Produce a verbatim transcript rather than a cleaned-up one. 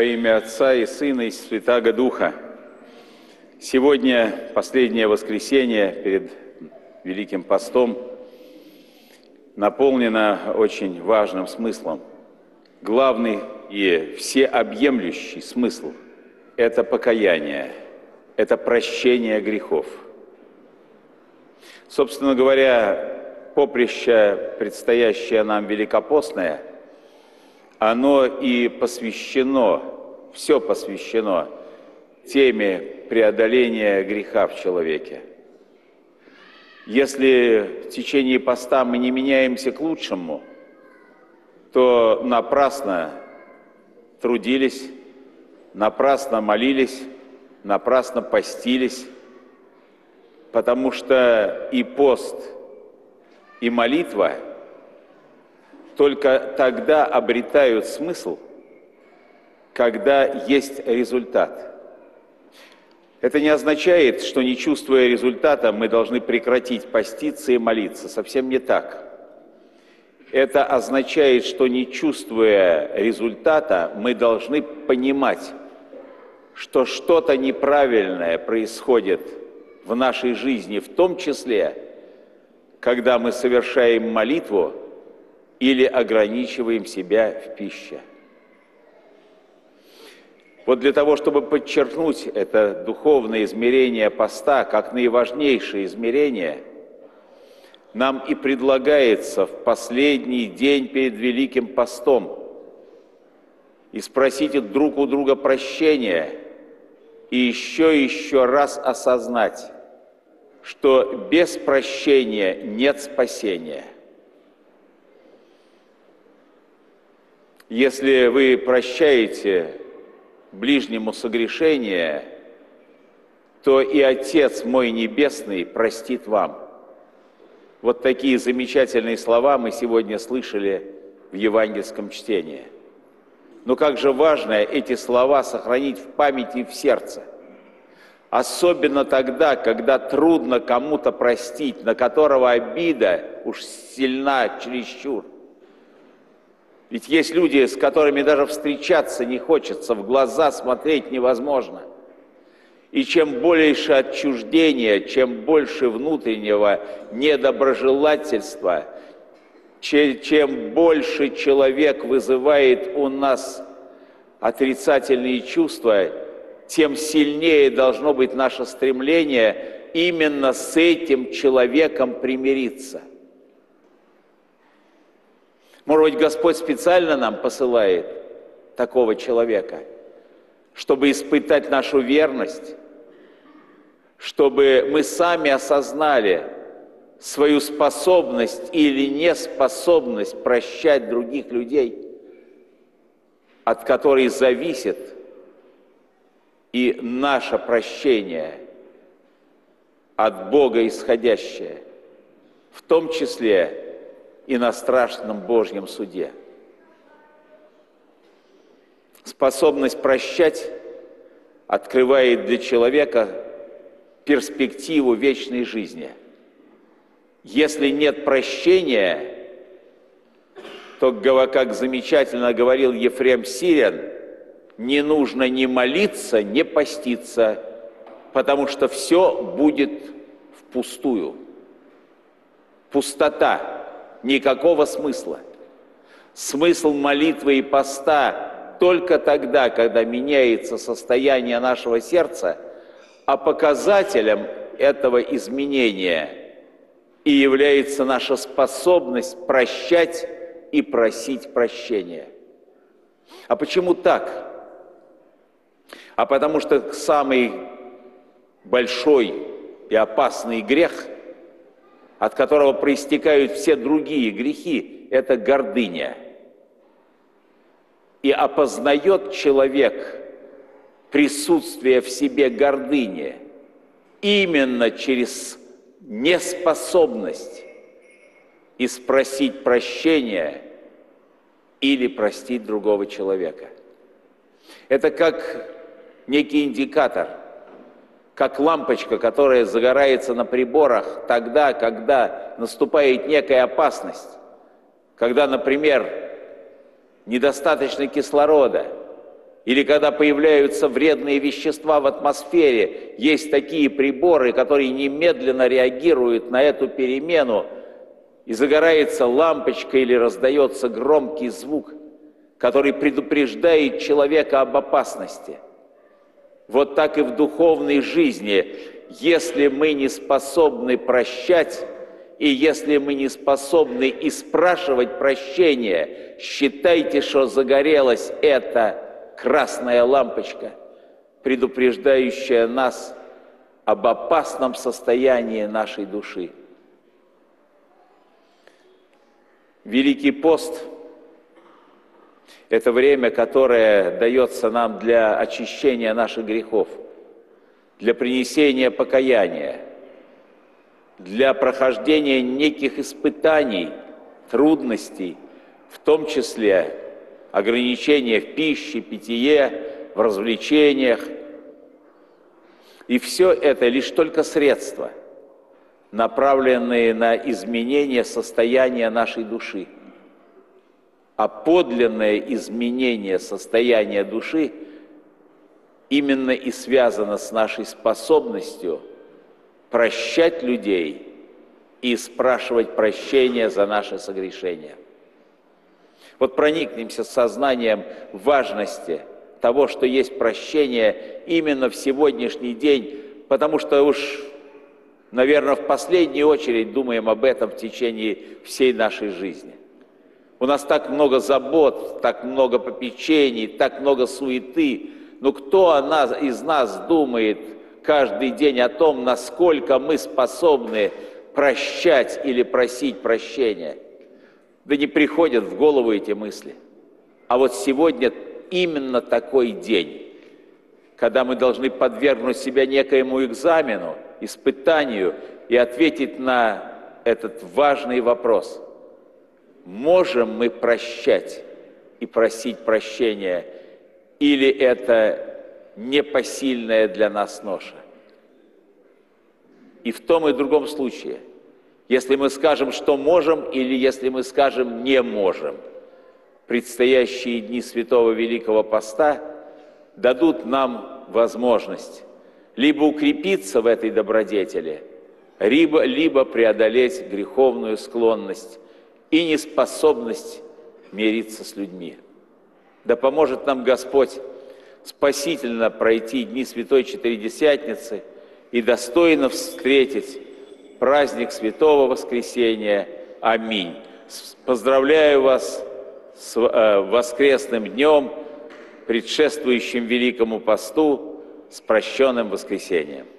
Во имя Отца и Сына и Святаго Духа. Сегодня последнее воскресенье перед Великим Постом наполнено очень важным смыслом. Главный и всеобъемлющий смысл – это покаяние, это прощение грехов. Собственно говоря, поприще, предстоящее нам великопостное, оно и посвящено, все посвящено теме преодоления греха в человеке. Если в течение поста мы не меняемся к лучшему, то напрасно трудились, напрасно молились, напрасно постились, потому что и пост, и молитва только тогда обретают смысл, когда есть результат. Это не означает, что, не чувствуя результата, мы должны прекратить поститься и молиться. Совсем не так. Это означает, что, не чувствуя результата, мы должны понимать, что что-то неправильное происходит в нашей жизни, в том числе, когда мы совершаем молитву или ограничиваем себя в пище. Вот для того, чтобы подчеркнуть это духовное измерение поста как наиважнейшее измерение, нам и предлагается в последний день перед Великим Постом и спросить друг у друга прощения и еще и еще раз осознать, что без прощения нет спасения. Если вы прощаете ближнему согрешение, то и Отец мой Небесный простит вам. Вот такие замечательные слова мы сегодня слышали в евангельском чтении. Но как же важно эти слова сохранить в памяти и в сердце. Особенно тогда, когда трудно кому-то простить, на которого обида уж сильна чересчур. Ведь есть люди, с которыми даже встречаться не хочется, в глаза смотреть невозможно. И чем больше отчуждения, чем больше внутреннего недоброжелательства, чем больше человек вызывает у нас отрицательные чувства, тем сильнее должно быть наше стремление именно с этим человеком примириться. Может быть, Господь специально нам посылает такого человека, чтобы испытать нашу верность, чтобы мы сами осознали свою способность или неспособность прощать других людей, от которой зависит и наше прощение от Бога исходящее, в том числе и на страшном Божьем суде. Способность прощать открывает для человека перспективу вечной жизни. Если нет прощения, то, как замечательно говорил Ефрем Сирин, не нужно ни молиться, ни поститься, потому что все будет впустую. Пустота. Никакого смысла. Смысл молитвы и поста только тогда, когда меняется состояние нашего сердца, а показателем этого изменения и является наша способность прощать и просить прощения. А почему так? А потому что самый большой и опасный грех, от которого проистекают все другие грехи, это гордыня. И опознает человек присутствие в себе гордыни именно через неспособность и спросить прощения или простить другого человека. Это как некий индикатор, как лампочка, которая загорается на приборах тогда, когда наступает некая опасность, когда, например, недостаточно кислорода, или когда появляются вредные вещества в атмосфере, есть такие приборы, которые немедленно реагируют на эту перемену, и загорается лампочка или раздается громкий звук, который предупреждает человека об опасности. Вот так и в духовной жизни, если мы не способны прощать, и если мы не способны и спрашивать прощения, считайте, что загорелась эта красная лампочка, предупреждающая нас об опасном состоянии нашей души. Великий пост – это время, которое дается нам для очищения наших грехов, для принесения покаяния, для прохождения неких испытаний, трудностей, в том числе ограничения в пище, питье, в развлечениях. И все это лишь только средства, направленные на изменение состояния нашей души. А подлинное изменение состояния души именно и связано с нашей способностью прощать людей и спрашивать прощения за наши согрешения. Вот проникнемся сознанием важности того, что есть прощение именно в сегодняшний день, потому что уж, наверное, в последнюю очередь думаем об этом в течение всей нашей жизни. У нас так много забот, так много попечений, так много суеты, но кто из нас думает каждый день о том, насколько мы способны прощать или просить прощения? Да не приходят в голову эти мысли. А вот сегодня именно такой день, когда мы должны подвергнуть себя некоему экзамену, испытанию и ответить на этот важный вопрос. Можем мы прощать и просить прощения, или это непосильная для нас ноша? И в том и другом случае, если мы скажем, что можем, или если мы скажем, не можем, предстоящие дни Святого Великого Поста дадут нам возможность либо укрепиться в этой добродетели, либо, либо преодолеть греховную склонность и неспособность мириться с людьми. Да поможет нам Господь спасительно пройти дни Святой Четыредесятницы и достойно встретить праздник Святого Воскресения. Аминь. Поздравляю вас с э, воскресным днем, предшествующим Великому Посту, с прощенным воскресением.